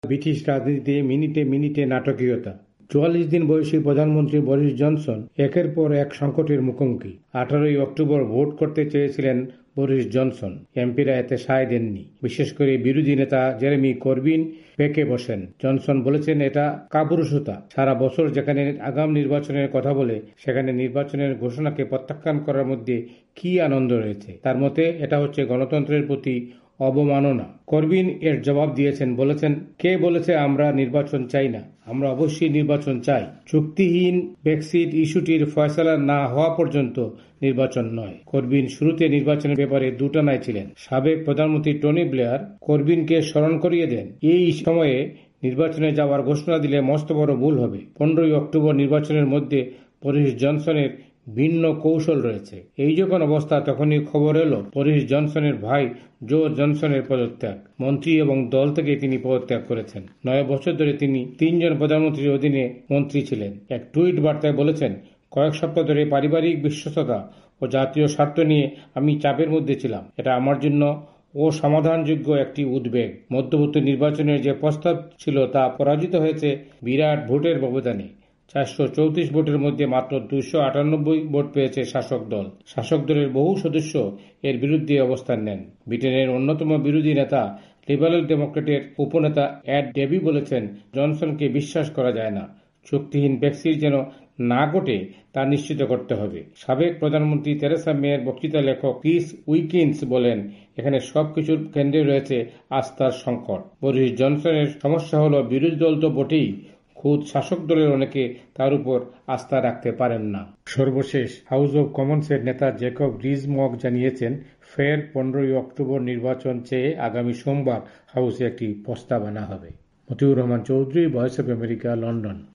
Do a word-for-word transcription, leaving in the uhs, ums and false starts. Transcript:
British রাজনীতিতে মিনিটে মিনিটে নাটকীয়তা। চুয়াল্লিশ দিন বয়সী প্রধানমন্ত্রী বরিস জনসন একের পর এক সংকটের মুখোমুখি। আঠারোই অক্টোবর ভোট করতে চেয়েছিলেন বরিস জনসন, এমপিরা এতে সায় দেননি। বিশেষ করে বিরোধী নেতা জেরেমি করবিন পেকে বসেন। জনসন বলেছেন এটা কাপুরুষতা। সারা বছর যেখানে আগাম নির্বাচনের কথা বলে সেখানে নির্বাচনের ঘোষণাকে প্রত্যাখ্যান করার মধ্যে কি আনন্দ রয়েছে। তার মতে এটা হচ্ছে গণতন্ত্রের প্রতি অবমাননা। করবিন এর জবাব দিয়েছেন, বলেছেন, কে বলেছে আমরা নির্বাচন চাই না? আমরা অবশ্যই নির্বাচন চাই। চুক্তিহীন ব্রেক্সিট ইস্যুটির ফয়সালা না হওয়া পর্যন্ত নির্বাচন নয়। করবিন শুরুতে নির্বাচনের ব্যাপারে দুটানায় ছিলেন। সাবেক প্রধানমন্ত্রী টনি ব্লেয়ার করবিনকে স্মরণ করিয়ে দেন, এই সময়ে নির্বাচনে যাওয়ার ঘোষণা দিলে মস্ত বড় ভুল হবে। পনেরোই অক্টোবর নির্বাচনের মধ্যে বরিস জনসনের ভিন্ন কৌশল রয়েছে। এই যখন অবস্থা, তখনই খবর এলো বরিস জনসনের ভাই জো জনসনের পদত্যাগ। মন্ত্রী এবং দল থেকে তিনি পদত্যাগ করেছেন। নয় বছর ধরে তিনি তিনজন প্রধানমন্ত্রীর অধীনে মন্ত্রী ছিলেন। এক টুইট বার্তায় বলেছেন, কয়েক সপ্তাহ ধরে পারিবারিক বিশ্বস্ততা ও জাতীয় স্বার্থ নিয়ে আমি চাপের মধ্যে ছিলাম। এটা আমার জন্য অসমাধানযোগ্য একটি উদ্বেগ। মধ্যবর্তী নির্বাচনের যে প্রস্তাব ছিল তা পরাজিত হয়েছে বিরাট ভোটের ব্যবধানে। চারশো চৌত্রিশ ভোটের মধ্যে মাত্র দুইশো আটানব্বই ভোট পেয়েছে শাসক দল। শাসক দলের বহু সদস্য এর বিরুদ্ধে অবস্থান নেন। ব্রিটেনের অন্যতম বিরোধী নেতা লিবারেল ডেমোক্রেটের উপনেতা এড ডেভি বলেছেন, জনসনকে বিশ্বাস করা যায় না। চুক্তিহীন ব্রেক্সিট যেন না ঘটে তা নিশ্চিত করতে হবে। সাবেক প্রধানমন্ত্রী তেরেসা মেয়ের বক্তৃতা লেখক ক্রিস উইকিন্স বলেন, এখানে সবকিছুর কেন্দ্রে রয়েছে আস্থার সংকট। বরিস জনসনের সমস্যা হল বিরোধী দল তো বটেই, খুদ শাসক দলের অনেকে তার উপর আস্থা রাখতে পারেন না। সর্বশেষ হাউস অব কমন্সের নেতা জ্যাকব রিজ-মগ জানিয়েছেন, ফের পনেরোই অক্টোবর নির্বাচন চেয়ে আগামী সোমবার হাউসে একটি প্রস্তাব আনা হবে। Motiur Rahman Chowdhury, voice of America, London.